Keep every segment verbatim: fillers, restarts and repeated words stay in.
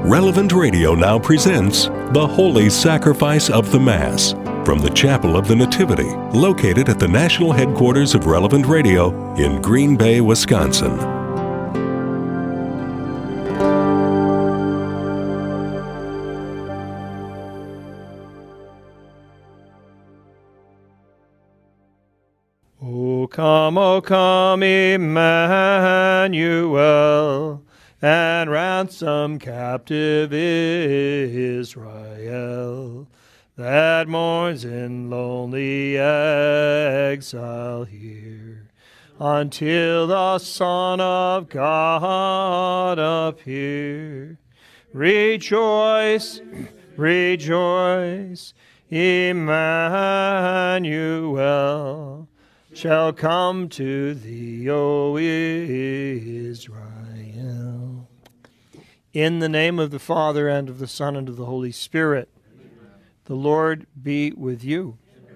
Relevant Radio now presents The Holy Sacrifice of the Mass from the Chapel of the Nativity, located at the national headquarters of Relevant Radio in Green Bay, Wisconsin. O come, O come, Emmanuel, and ransom captive Israel, that mourns in lonely exile here, until the Son of God appear. Rejoice, rejoice, Emmanuel shall come to thee, O Israel. In the name of the Father, and of the Son, and of the Holy Spirit. Amen. The Lord be with you.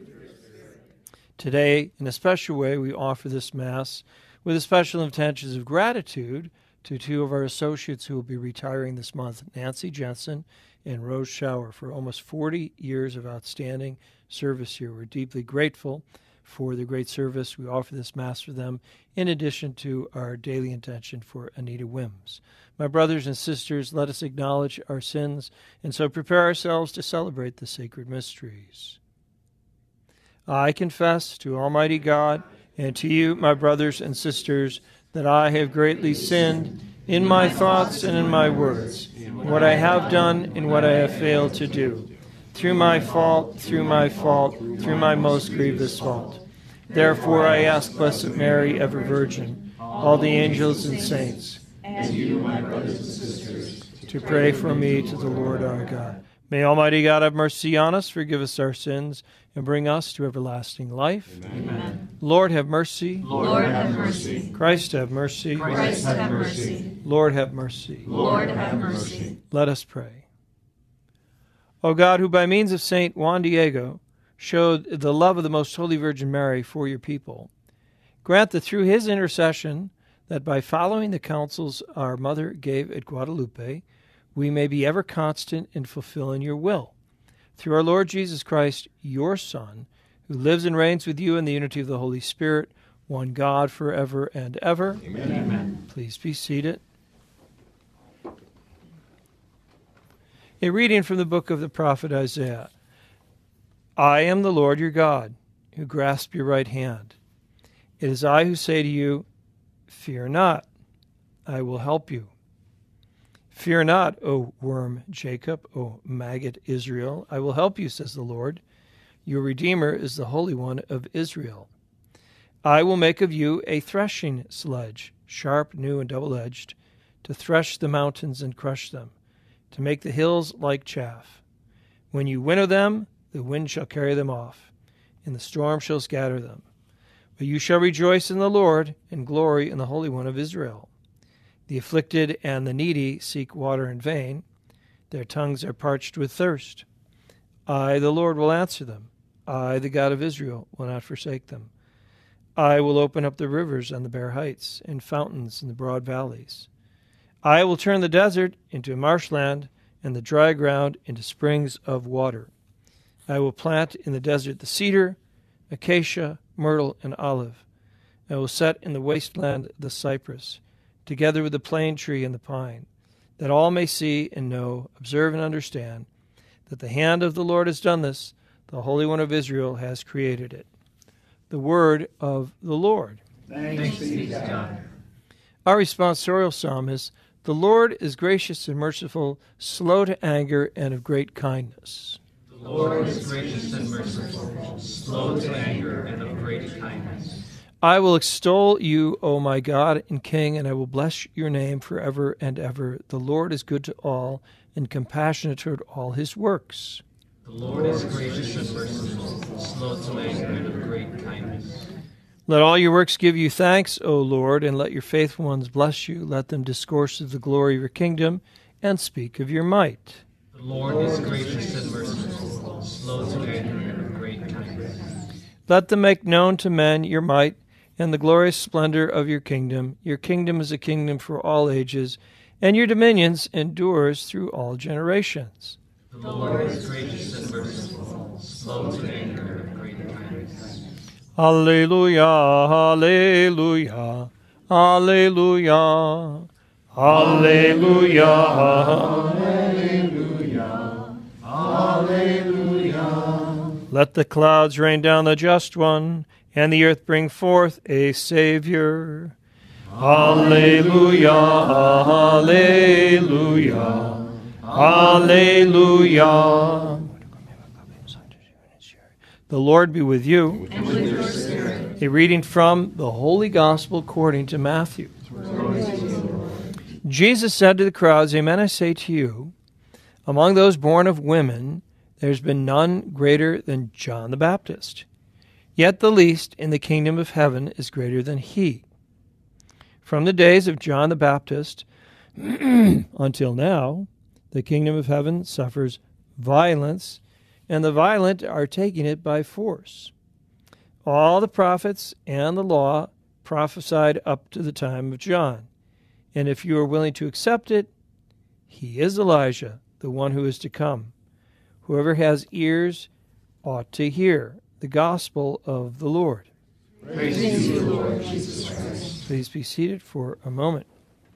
Today, in a special way, we offer this Mass with a special intentions of gratitude to two of our associates who will be retiring this month, Nancy Jensen and Rose Schauer, for almost forty years of outstanding service here. We're deeply grateful for the great service. We offer this Mass for them, in addition to our daily intention for Anita Wims. My brothers and sisters, let us acknowledge our sins, and so prepare ourselves to celebrate the sacred mysteries. I confess to Almighty God and to you, my brothers and sisters, that I have greatly sinned in my thoughts and in my words, in what I have done and what I have failed to do, through my fault, through my fault, through my most grievous fault. Therefore I ask Blessed Mary, ever Virgin, all the angels and saints, and you, my brothers and sisters, to pray for me to the Lord our God. May Almighty God have mercy on us, forgive us our sins, and bring us to everlasting life. Amen. Lord have mercy. Lord have mercy. Christ have mercy. Christ have mercy. Lord have mercy. Lord have mercy. Let us pray. O God, who by means of Saint Juan Diego showed the love of the Most Holy Virgin Mary for your people, grant that through his intercession, that by following the counsels our mother gave at Guadalupe, we may be ever constant in fulfilling your will. Through our Lord Jesus Christ, your Son, who lives and reigns with you in the unity of the Holy Spirit, one God forever and ever. Amen. Amen. Please be seated. A reading from the book of the prophet Isaiah. I am the Lord your God, who grasp your right hand. It is I who say to you, fear not, I will help you. Fear not, O worm Jacob, O maggot Israel, I will help you, says the Lord. Your Redeemer is the Holy One of Israel. I will make of you a threshing sledge, sharp, new, and double-edged, to thresh the mountains and crush them, to make the hills like chaff. When you winnow them, the wind shall carry them off, and the storm shall scatter them. But you shall rejoice in the Lord, and glory in the Holy One of Israel. The afflicted and the needy seek water in vain. Their tongues are parched with thirst. I, the Lord, will answer them. I, the God of Israel, will not forsake them. I will open up the rivers on the bare heights, and fountains in the broad valleys. I will turn the desert into marshland, and the dry ground into springs of water. I will plant in the desert the cedar, acacia, myrtle, and olive. I will set in the wasteland the cypress, together with the plane tree and the pine, that all may see and know, observe and understand, that the hand of the Lord has done this, the Holy One of Israel has created it. The word of the Lord. Thanks be to God. Our responsorial psalm is, the Lord is gracious and merciful, slow to anger, and of great kindness. The Lord is gracious and merciful, slow to anger, and of great kindness. I will extol you, O my God and King, and I will bless your name forever and ever. The Lord is good to all, and compassionate toward all his works. The Lord is gracious and merciful, slow to anger, and of great kindness. Let all your works give you thanks, O Lord, and let your faithful ones bless you. Let them discourse of the glory of your kingdom, and speak of your might. The Lord is gracious and merciful, slow to anger, and of great kindness. Let them make known to men your might, and the glorious splendor of your kingdom. Your kingdom is a kingdom for all ages, and your dominions endures through all generations. The Lord is gracious and merciful, slow to anger and great kindness. Alleluia, alleluia, alleluia, alleluia, alleluia, alleluia. Let the clouds rain down the just one, and the earth bring forth a Savior. Alleluia, alleluia, alleluia. The Lord be with you. And with your spirit. A reading from the Holy Gospel according to Matthew. Jesus said to the crowds, Amen, I say to you, among those born of women, there's been none greater than John the Baptist. Yet the least in the kingdom of heaven is greater than he. From the days of John the Baptist until now, the kingdom of heaven suffers violence, and the violent are taking it by force. All the prophets and the law prophesied up to the time of John. And if you are willing to accept it, he is Elijah, the one who is to come. Whoever has ears ought to hear the gospel of the Lord. Praise to you, Lord Jesus Christ. Please be seated for a moment.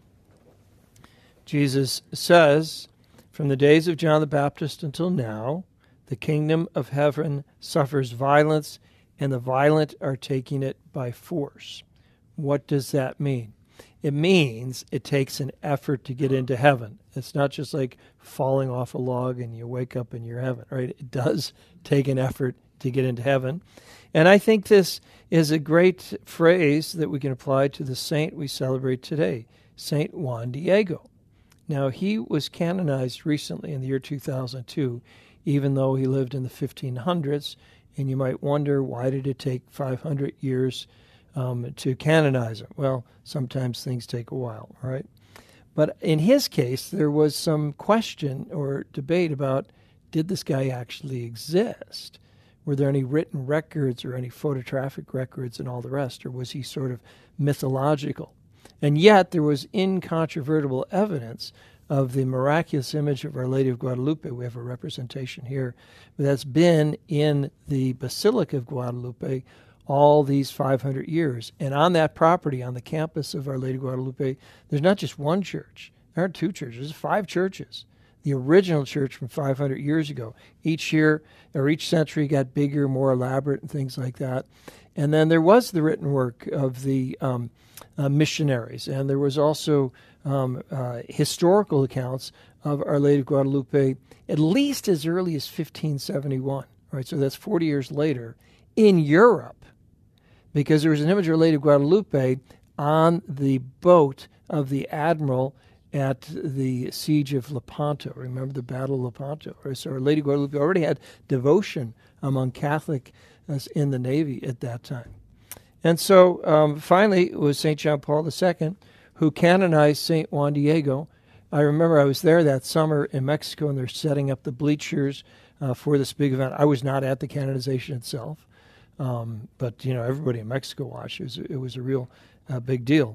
Jesus says, from the days of John the Baptist until now, the kingdom of heaven suffers violence, and the violent are taking it by force. What does that mean? It means it takes an effort to get into heaven. It's not just like falling off a log and you wake up in your heaven, right? It does take an effort to get into heaven. And I think this is a great phrase that we can apply to the saint we celebrate today, Saint Juan Diego. Now, he was canonized recently in the year two thousand two, even though he lived in the fifteen hundreds, and you might wonder, why did it take five hundred years um, to canonize him? Well, sometimes things take a while, right? But in his case, there was some question or debate about, did this guy actually exist? Were there any written records or any photographic records and all the rest, or was he sort of mythological? And yet there was incontrovertible evidence of the miraculous image of Our Lady of Guadalupe. We have a representation here that's been in the Basilica of Guadalupe all these five hundred years. And on that property, on the campus of Our Lady of Guadalupe, there's not just one church. There aren't two churches. There's five churches. The original church from five hundred years ago. Each year, or each century, got bigger, more elaborate, and things like that. And then there was the written work of the um, uh, missionaries, and there was also um, uh, historical accounts of Our Lady of Guadalupe, at least as early as fifteen seventy-one. Right, so that's forty years later in Europe, because there was an image of Our Lady of Guadalupe on the boat of the admiral at the siege of Lepanto. Remember the Battle of Lepanto? So Our Lady of Guadalupe already had devotion among Catholics in the Navy at that time. And so um, finally it was Saint John Paul the Second who canonized Saint Juan Diego. I remember I was there that summer in Mexico, and they're setting up the bleachers uh, for this big event. I was not at the canonization itself, um, but you know, everybody in Mexico watched. It was, it was a real uh, big deal.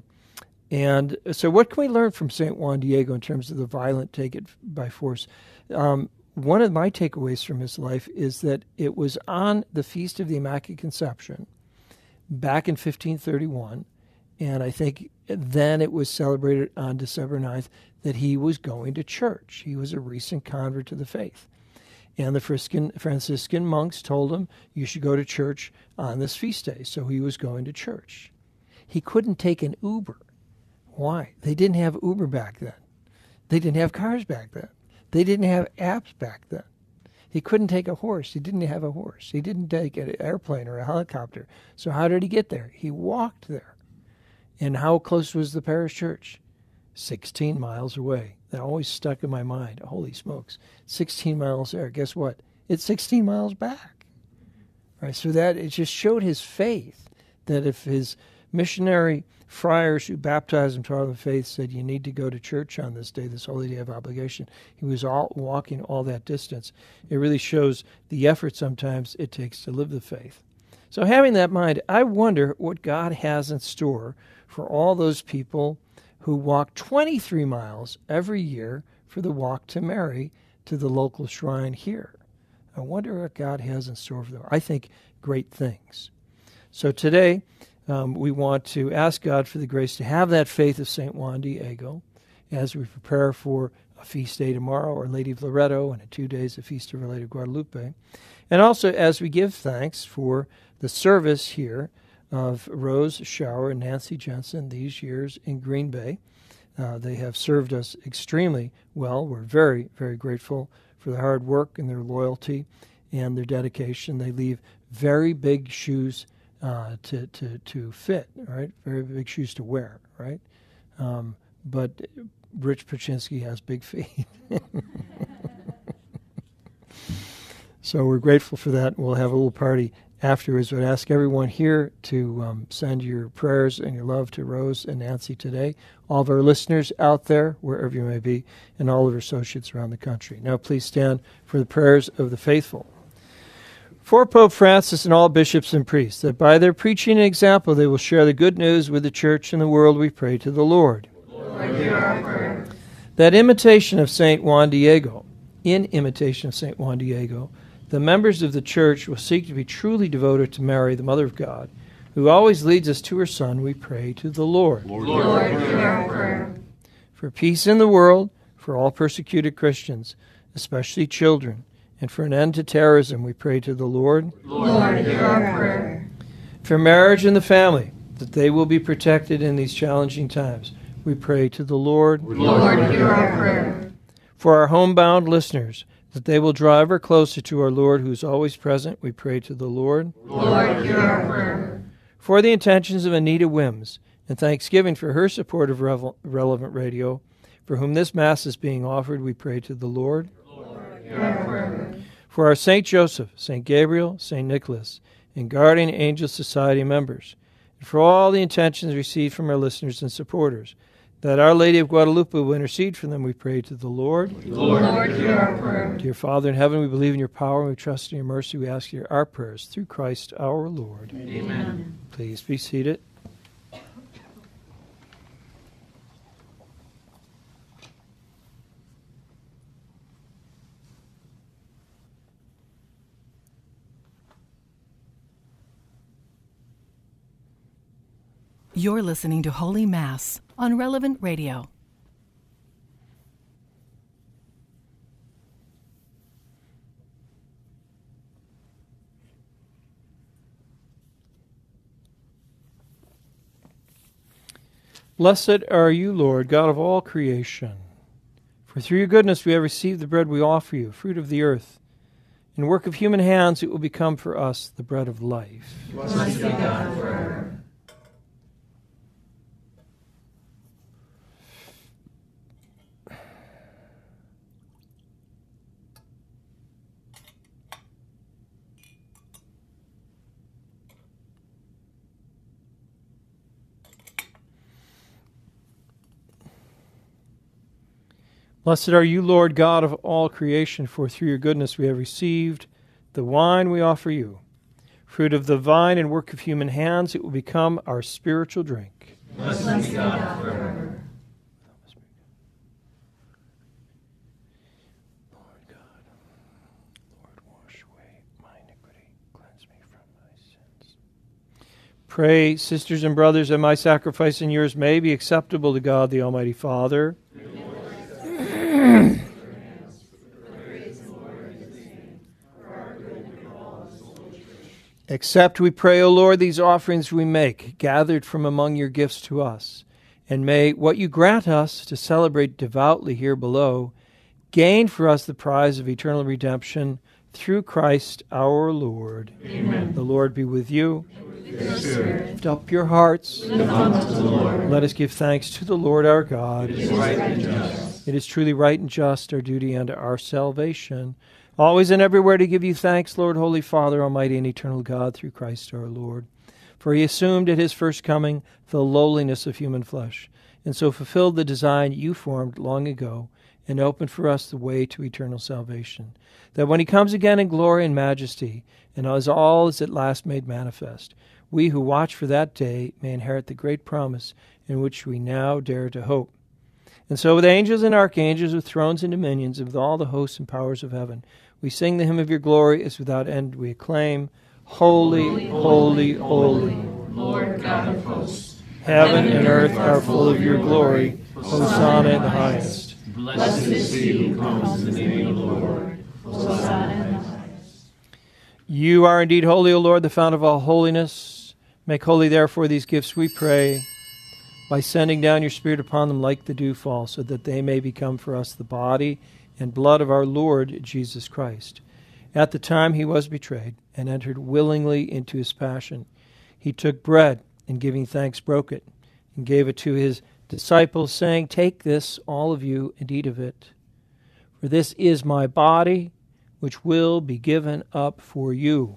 And so what can we learn from Saint Juan Diego in terms of the violent take it by force? Um, one of my takeaways from his life is that it was on the Feast of the Immaculate Conception back in fifteen thirty-one, and I think then it was celebrated on December ninth, that he was going to church. He was a recent convert to the faith. And the Franciscan monks told him, you should go to church on this feast day. So he was going to church. He couldn't take an Uber. Why? They didn't have Uber back then. They didn't have cars back then. They didn't have apps back then. He couldn't take a horse. He didn't have a horse. He didn't take an airplane or a helicopter. So how did he get there? He walked there. And how close was the parish church? sixteen miles away. That always stuck in my mind. Holy smokes. sixteen miles there. Guess what? It's sixteen miles back. Right? So that it just showed his faith, that if his missionary friars who baptized him to all the faith said, you need to go to church on this day, this holy day of obligation, he was all walking all that distance. It really shows the effort sometimes it takes to live the faith. So having that in mind, I wonder what God has in store for all those people who walk twenty-three miles every year for the Walk to Mary to the local shrine here. I wonder what God has in store for them. I think great things. So today, um, we want to ask God for the grace to have that faith of Saint Juan Diego as we prepare for a feast day tomorrow, Our Lady of Loreto, and in two days, the Feast of Our Lady of Guadalupe. And also as we give thanks for the service here of Rose Shower and Nancy Jensen these years in Green Bay. Uh, they have served us extremely well. We're very, very grateful for their hard work and their loyalty and their dedication. They leave very big shoes uh, to, to, to fit, right? Very big shoes to wear, right? Um, but Rich Paczynski has big feet. So we're grateful for that. We'll have a little party afterwards. I'd ask everyone here to um, send your prayers and your love to Rose and Nancy today, all of our listeners out there, wherever you may be, and all of our associates around the country. Now please stand for the prayers of the faithful. For Pope Francis and all bishops and priests, that by their preaching and example they will share the good news with the Church and the world, we pray to the Lord. Lord, hear our prayer. That imitation of Saint Juan Diego, in imitation of Saint Juan Diego, the members of the Church will seek to be truly devoted to Mary, the Mother of God, who always leads us to her Son, we pray to the Lord. Lord, Lord hear our prayer. For peace in the world, for all persecuted Christians, especially children, and for an end to terrorism, we pray to the Lord. Lord, hear our prayer. For marriage and the family, that they will be protected in these challenging times, we pray to the Lord. Lord, hear our prayer. For our homebound listeners, that they will draw ever closer to our Lord, who is always present, we pray to the Lord. Lord, hear our prayer. For the intentions of Anita Wims, and thanksgiving for her support of Revel- Relevant Radio, for whom this Mass is being offered, we pray to the Lord. Lord, hear our prayer. For our Saint Joseph, Saint Gabriel, Saint Nicholas, and Guardian Angel Society members, and for all the intentions received from our listeners and supporters, that Our Lady of Guadalupe will intercede for them, we pray to the Lord. Lord, Lord hear our prayer. Dear Father in heaven, we believe in your power and we trust in your mercy. We ask you our prayers through Christ our Lord. Amen. Please be seated. You're listening to Holy Mass on Relevant Radio. Blessed are you, Lord, God of all creation. For through your goodness we have received the bread we offer you, fruit of the earth. In work of human hands it will become for us the bread of life. Blessed be God forever. Blessed are you, Lord God of all creation, for through your goodness we have received the wine we offer you. Fruit of the vine and work of human hands, it will become our spiritual drink. Blessed be God forever. Lord God, Lord, wash away my iniquity, cleanse me from my sins. Pray, sisters and brothers, that my sacrifice and yours may be acceptable to God, the Almighty Father. Accept, we pray, O Lord, these offerings we make, gathered from among your gifts to us, and may what you grant us to celebrate devoutly here below gain for us the prize of eternal redemption through Christ our Lord. Amen. The Lord be with you. Yes, sir. Lift up your hearts. Lift up to the Lord. Let us give thanks to the Lord our God. It is right and just. It is truly right and just, our duty and our salvation, always and everywhere to give you thanks, Lord, Holy Father, Almighty and eternal God, through Christ our Lord. For he assumed at his first coming the lowliness of human flesh, and so fulfilled the design you formed long ago, and opened for us the way to eternal salvation, that when he comes again in glory and majesty, and as all is at last made manifest, we who watch for that day may inherit the great promise in which we now dare to hope. And so with angels and archangels, with thrones and dominions, and with all the hosts and powers of heaven, we sing the hymn of your glory as without end we acclaim, Holy, holy, holy, Lord God of hosts. heaven and earth are full of your glory. Hosanna in the highest. Blessed is he who comes in the name of the Lord. Hosanna in the highest. You are indeed holy, O Lord, the fount of all holiness. Make holy, therefore, these gifts, we pray, by sending down your Spirit upon them like the dewfall, so that they may become for us the body and blood of our Lord Jesus Christ. At the time he was betrayed and entered willingly into his passion, he took bread and, giving thanks, broke it and gave it to his disciples, saying, Take this, all of you, and eat of it. For this is my body, which will be given up for you.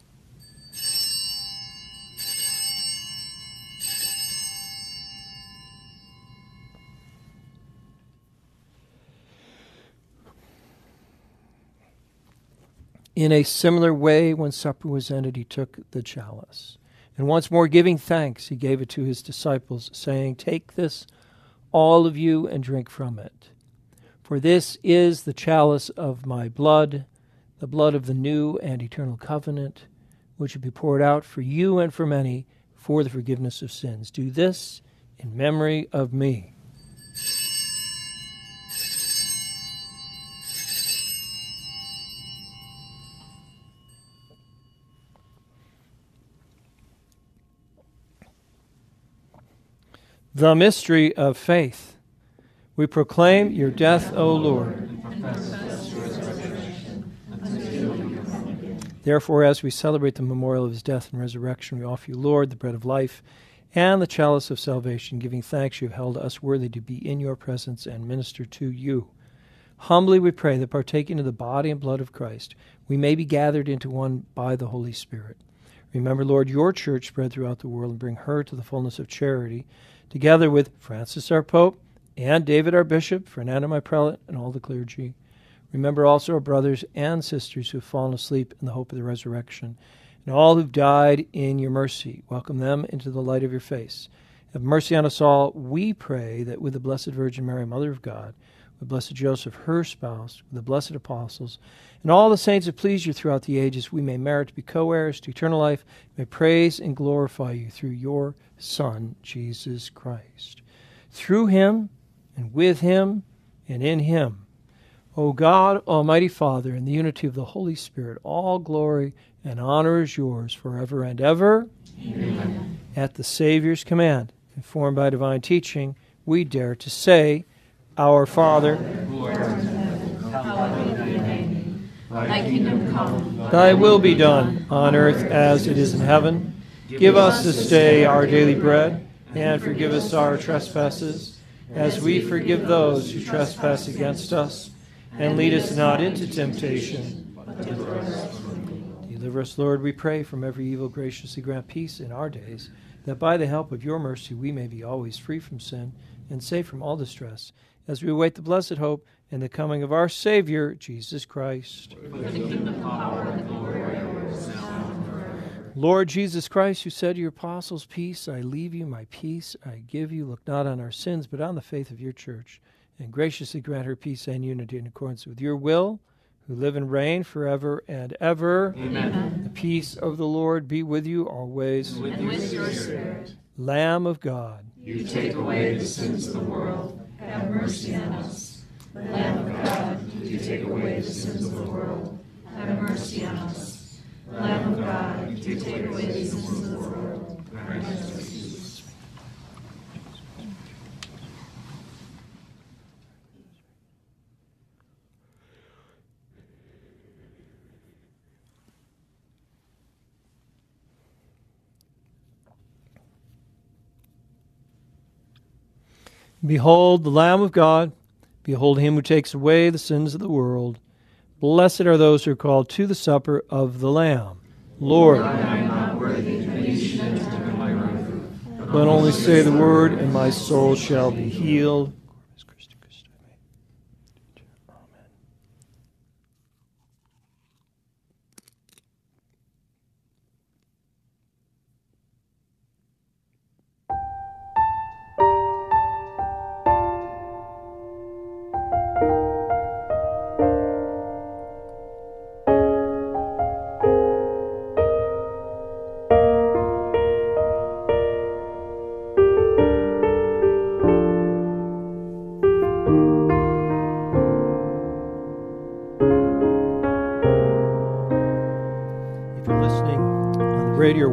In a similar way, when supper was ended, he took the chalice. And once more giving thanks, he gave it to his disciples, saying, Take this, all of you, and drink from it. For this is the chalice of my blood, the blood of the new and eternal covenant, which will be poured out for you and for many for the forgiveness of sins. Do this in memory of me. The mystery of faith. We proclaim your death, O Lord. Therefore, as we celebrate the memorial of his death and resurrection, we offer you, Lord, the bread of life and the chalice of salvation, giving thanks you have held us worthy to be in your presence and minister to you. Humbly we pray that, partaking of the body and blood of Christ, we may be gathered into one by the Holy Spirit. Remember, Lord, your church spread throughout the world, and bring her to the fullness of charity, together with Francis our Pope, and David our Bishop, Fernando my Prelate, and all the clergy. Remember also our brothers and sisters who have fallen asleep in the hope of the resurrection, and all who've died in your mercy. Welcome them into the light of your face. Have mercy on us all, we pray, that with the Blessed Virgin Mary, Mother of God, with Blessed Joseph, her spouse, with the blessed apostles, and all the saints that please you throughout the ages, we may merit to be co-heirs to eternal life, may praise and glorify you through your Son, Jesus Christ. Through him, and with him, and in him, O God, Almighty Father, in the unity of the Holy Spirit, all glory and honor is yours forever and ever. Amen. At the Savior's command, informed by divine teaching, we dare to say, Our Father, Who art in heaven, hallowed be thy name. Thy kingdom come. thy will be done on earth as it is in heaven. Give us this day our daily bread, and forgive us our trespasses, as we forgive those who trespass against us. And lead us not into temptation, but deliver us from evil. Deliver us, Lord, we pray, from every evil. Graciously grant peace in our days, that by the help of your mercy we may be always free from sin and safe from all distress, as we await the blessed hope and the coming of our Savior, Jesus Christ. For the kingdom, power, and glory are yours, now and forever. Lord Jesus Christ, who said to your apostles, Peace I leave you, my peace I give you, look not on our sins, but on the faith of your church, and graciously grant her peace and unity in accordance with your will, who live and reign forever and ever. Amen. The peace of the Lord be with you always. And with, and with your spirit. Lamb of God, You take away the sins of the world. Have mercy on us. Lamb of God, you take away the sins of the world. Have mercy on us. Lamb of God, you take away the sins of the world. Grant us peace. behold the Lamb of God, behold him who takes away the sins of the world. Blessed are those who are called to the supper of the Lamb. Lord, I am not worthy that you should enter under my roof, but only say the word, and my soul shall be healed.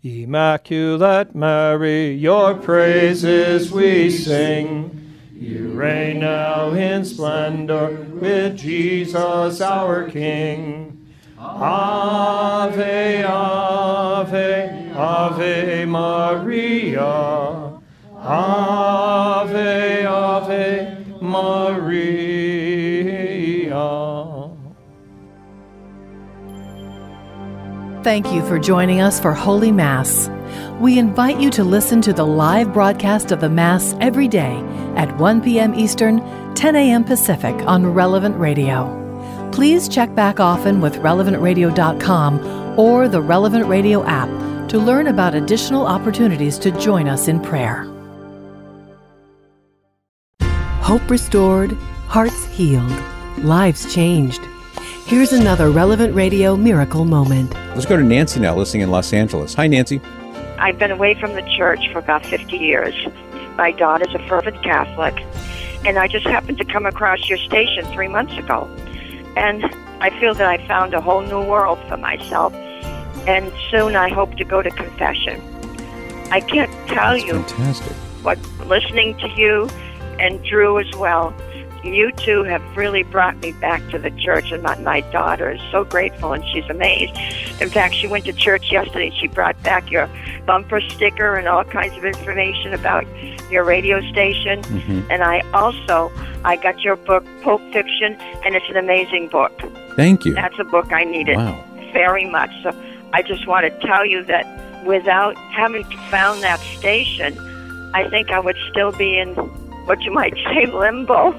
Immaculate Mary, your praises we sing. You reign now in splendor with Jesus our King. Ave, Ave, Ave Maria. Ave, Ave Maria. Thank you for joining us for Holy Mass. We invite you to listen to the live broadcast of the Mass every day at one p.m. Eastern, ten a.m. Pacific on Relevant Radio. Please check back often with relevant radio dot com or the Relevant Radio app to learn about additional opportunities to join us in prayer. Hope restored, hearts healed, lives changed. Here's another Relevant Radio miracle moment. Let's go to Nancy now, listening in Los Angeles. Hi, Nancy. I've been away from the church for about fifty years. My daughter's a fervent Catholic, and I just happened to come across your station three months ago. And I feel that I found a whole new world for myself, and soon I hope to go to confession. I can't tell That's you fantastic. what listening to you and Drew as well, you two have really brought me back to the church, and my, my daughter is so grateful, and she's amazed. In fact, she went to church yesterday, and she brought back your bumper sticker and all kinds of information about your radio station. Mm-hmm. And I also, I got your book, Pulp Fiction, and it's an amazing book. Thank you. That's a book I needed Wow. very much. So I just want to tell you that without having found that station, I think I would still be in what you might say limbo.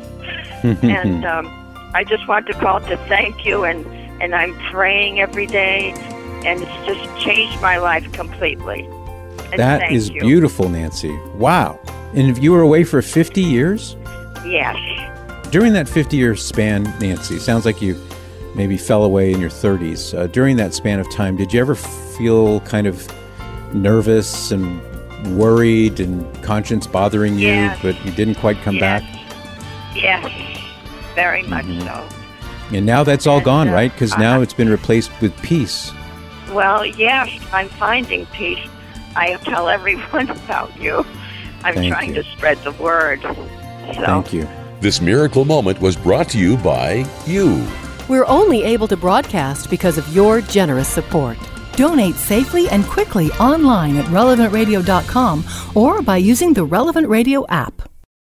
And um, I just want to call to thank you, and, and I'm praying every day, and it's just changed my life completely. And That thank is you. beautiful, Nancy. Wow. And you were away for fifty years? Yes. During that fifty-year span, Nancy, sounds like you maybe fell away in your thirties. Uh, during that span of time, did you ever feel kind of nervous and worried and conscience bothering you, Yes. but you didn't quite come Yes. back? Yes, very much Mhm. so. And now that's all And, gone, uh, right? Because uh, now it's been replaced with peace. Well, yes, I'm finding peace. I tell everyone about you. I'm Thank trying you. to spread the word. So, Thank you. This miracle moment was brought to you by you. We're only able to broadcast because of your generous support. Donate safely and quickly online at relevant radio dot com or by using the Relevant Radio app.